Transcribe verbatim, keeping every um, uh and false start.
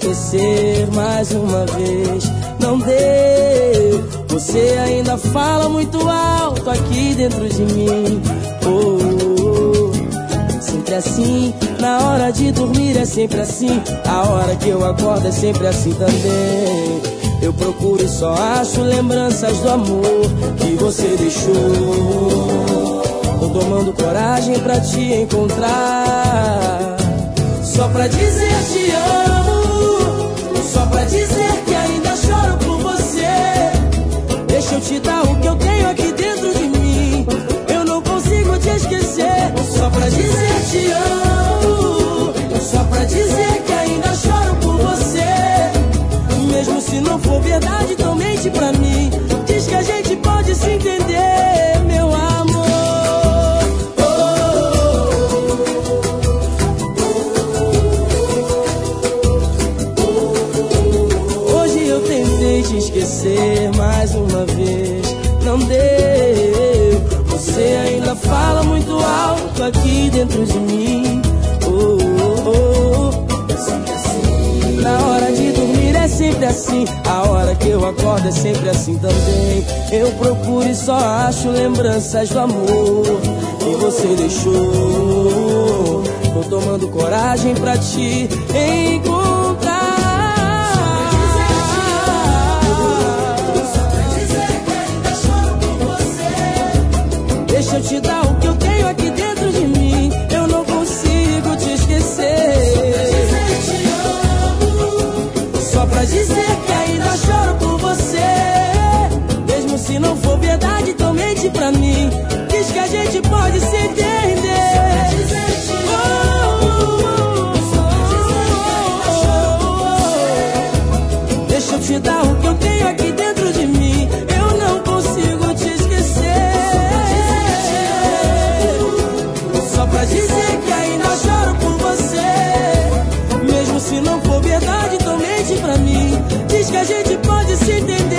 esquecer mais uma vez. Não deu, você ainda fala muito alto aqui dentro de mim. Oh, oh, oh. Sempre assim, na hora de dormir é sempre assim. A hora que eu acordo é sempre assim também. Eu procuro e só acho lembranças do amor que você deixou. Tô tomando coragem pra te encontrar, só pra dizer te amo, só pra dizer que ainda choro por você. Deixa eu te dar o que eu tenho aqui dentro de mim, eu não consigo te esquecer. Só pra dizer te amo, só pra dizer que ainda choro por você. Mesmo se não for verdade, então mente pra mim. Diz que a gente pode se entender, meu amor. Hoje eu tentei te esquecer mais uma vez, não deu. Você ainda fala muito alto aqui dentro de mim. Oh, oh, oh. Na hora de dormir é sempre assim, a hora que eu acordo é sempre assim também. Eu procuro e só acho lembranças do amor que você deixou. Tô tomando coragem pra te encontrar, só pra dizer que ainda choro por você. Deixa eu te dar o que eu tenho aqui dentro de mim, eu não consigo te esquecer. Só pra dizer que ainda choro por você. Mesmo se não for verdade, então mente pra mim. Diz que a gente pode se entender. Oh, oh, oh, oh. Deixa eu te dar o que eu tenho aqui dentro de mim, eu não consigo te esquecer. Só pra dizer que ainda choro por você. Mesmo se não for verdade, então mente pra mim. Diz que a gente pode se entender.